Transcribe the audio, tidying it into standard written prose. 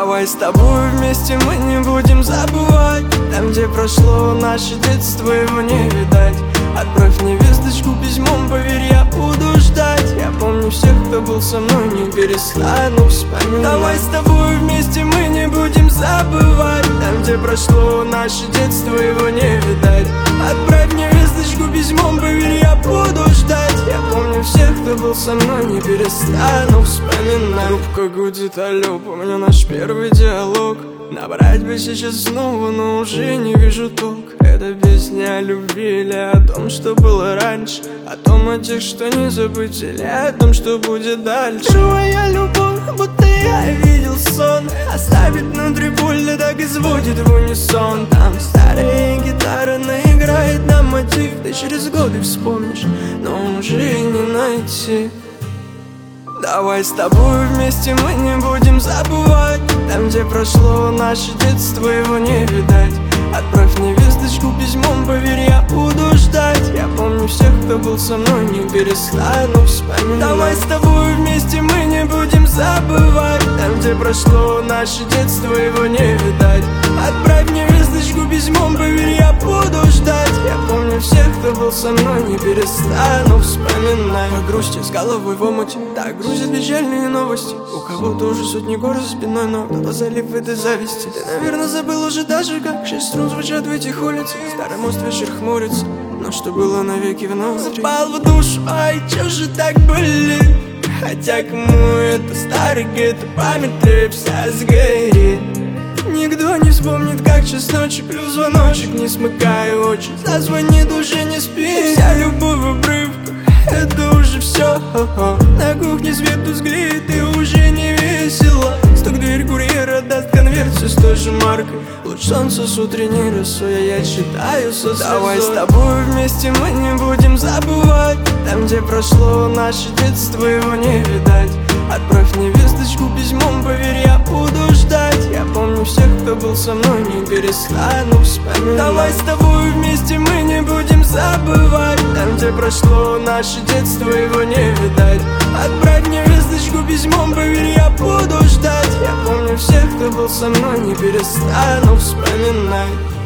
Давай с тобой вместе мы не будем забывать. Там, где прошло наше детство, его не видать. Отправь мне весточку письмом, поверь, я буду ждать. Я помню всех, кто был со мной, не перестану вспоминать. Давай с тобой вместе мы не будем забывать. Там, где прошло наше детство, его не видать. Отправь мне весточку письмом, поверь, я буду ждать. Я помню всех, кто был со мной, не перестану вспоминать. Трубка гудит, алло, помню наш первый диалог. Набрать бы сейчас снова, но уже не вижу толк. Это песня о любви или о том, что было раньше, о том, о тех, что не забыть, или о том, что будет дальше. Твоя любовь, будто я видел сон. Оставит внутри боль, да так изводит в унисон. Там старая гитара наиграет нам мотив. Ты через годы вспомнишь, но уже не найти. Давай с тобой вместе мы не будем забывать. Там, где прошло наше детство, его не видать. Отправь мне весточку письмом, поверь, я буду ждать. Я помню всех, кто был со мной, не перестану вспоминать. Давай с тобой вместе мы не будем забывать. Там, где прошло наше детство, его не видать. Отправь мне весточку письмом, поверь, я буду ждать. Я помню всех, кто был со мной, не перестану вспоминать. По грусти с головой в омуте, так грузят печальные новости. У кого-то уже сотни гор за спиной, но кто-то залип в этой зависти. Ты, наверное, забыл уже даже, как 6 струн звучат в этих улицах. Старый мост вечер хмурится, но что было навеки внутри. Запал в душу, ай, чё же так болит? Хотя кому это старый где-то память вся сгорит. Никто не вспомнит, как час ночи, плюс звоночек, не смыкая очи. Зазвонит, уже не спи. Вся любовь в обрывках, это уже все. На кухне свет тусклеет, и уже не весело. Стук, дверь курьера даст конверт все с той же маркой. Луч солнца с утренней росой, я читаю со слезой. Давай с тобой вместе мы не будем забывать. Там, где прошло наше детство, его не видать. Отправь мне весточку письмом, поверь, я буду ждать. Я помню всех, кто был со мной, не перестану вспоминать. Давай с тобой вместе мы не будем забывать. Там, где прошло наше детство, его не видать. Отправь мне весточку письмом, поверь, я буду ждать. Я помню всех, кто был со мной, не перестану вспоминать.